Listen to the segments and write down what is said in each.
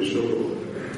vi sono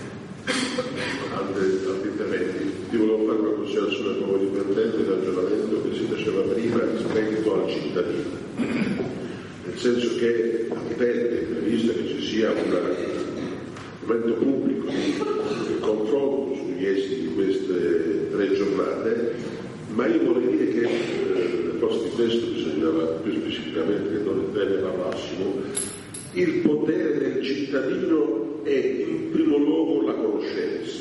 altri interventi. Ti volevo fare una considerazione come dipendente del ragionamento che si faceva prima rispetto al cittadino, nel senso che attende, prevista che ci sia un momento pubblico di confronto sugli esiti di queste 3 giornate, ma io vorrei dire che nel posto di testo bisognava più specificamente che non ne parlassimo. Il potere del cittadino è in primo luogo la conoscenza.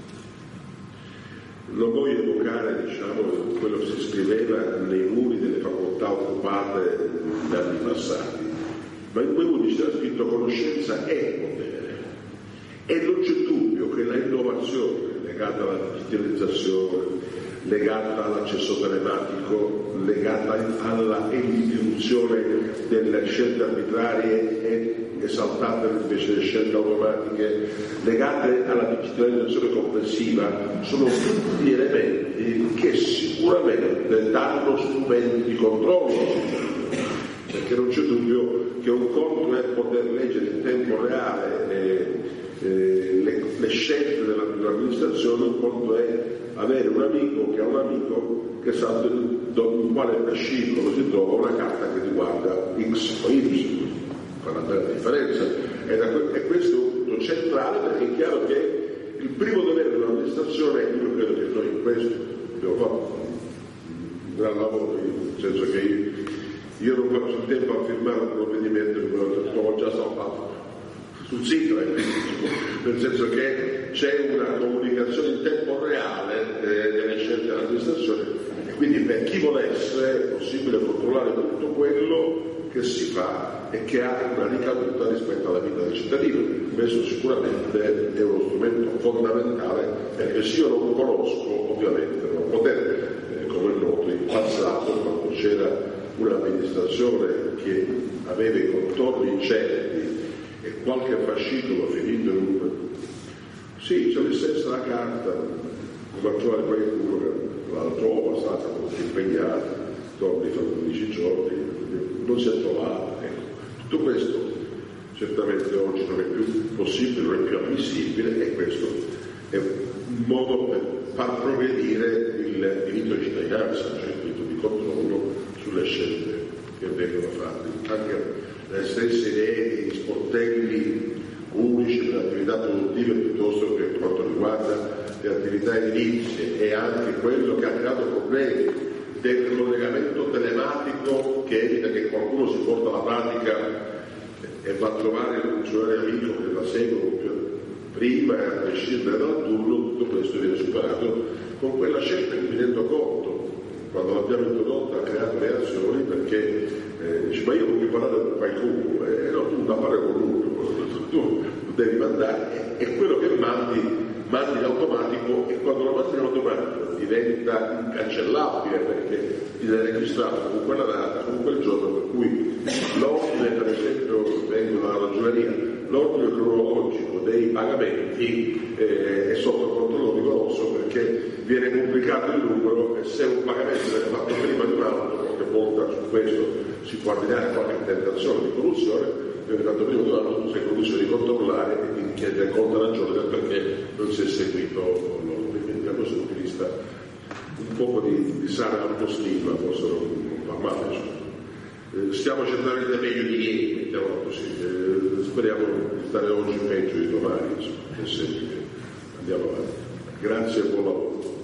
Non voglio evocare, quello che si scriveva nei muri delle facoltà occupate negli anni passati, ma in quei muri c'era scritto conoscenza è potere. E non c'è dubbio che la innovazione legata alla digitalizzazione, legata all'accesso telematico, legata alla interruzione delle scelte arbitrarie e esaltate invece delle scelte automatiche, legate alla digitalizzazione complessiva, sono tutti elementi che sicuramente danno strumenti di controllo, perché non c'è dubbio che un conto è poter leggere in tempo reale le scelte dell'amministrazione, un conto è avere un amico che ha un amico che sa in quale fascicolo si trova una carta che riguarda X o Y, fa una bella differenza, e questo è un punto centrale, perché è chiaro che il primo dovere dell'amministrazione, io credo che noi in questo abbiamo fatto un gran lavoro, nel senso che io non ho fatto il tempo a firmare un provvedimento che l'ho già salvato sul sito, nel senso che c'è una comunicazione in tempo reale delle scelte dell'amministrazione, e quindi per chi volesse è possibile controllare tutto quello che si fa e che ha una ricaduta rispetto alla vita del cittadino. Questo sicuramente è uno strumento fondamentale, perché se io non conosco, ovviamente non poter, come è noto in passato, quando c'era un'amministrazione che aveva i contorni incerti e qualche fascicolo finito in un... Sì, c'è stessa la carta, come trovare qualcuno che la trova, stata molto impegnata, torna fra 15 giorni, non si è trovata. Ecco. Tutto questo certamente oggi non è più possibile, non è più ammissibile, e questo è un modo per far progredire il diritto di cittadinanza, cioè il diritto di controllo sulle scelte che vengono fatte. Anche le stesse idee di sportelli unici per le attività produttive piuttosto che per quanto riguarda le attività edilizie, e anche quello che ha creato problemi del collegamento telematico che evita che qualcuno si porta alla pratica e va a trovare il funzionario amico che la segue prima a prescindere dal turno. Tutto questo viene superato con quella scelta che mi rendo conto, quando l'abbiamo introdotta, ha creato reazioni, perché dice: ma io voglio parlare con qualcuno, no, tu non parli con uno, tu devi mandare, e quello che mandi in automatico, e quando lo mandi in automatico diventa incancellabile, perché viene registrato con quella data, con quel giorno, per cui l'ordine, per esempio, vengo dalla ragioneria, l'ordine cronologico dei pagamenti è sotto controllo rigoroso, perché viene pubblicato il numero, e se un pagamento viene fatto prima di un altro, qualche volta su questo si può ordinare qualche tentazione di corruzione, viene fatto prima di un altro, tu sei in condizione di controllare e di chiedere conto ragione del perché non si è seguito l'ordine. Quindi da questo punto di vista un po' di sana autostima forse non fa male. Stiamo cercando di meglio di ieri, mettiamola così, speriamo di stare oggi peggio di domani, insomma, è semplice. Andiamo avanti. Grazie e buon lavoro.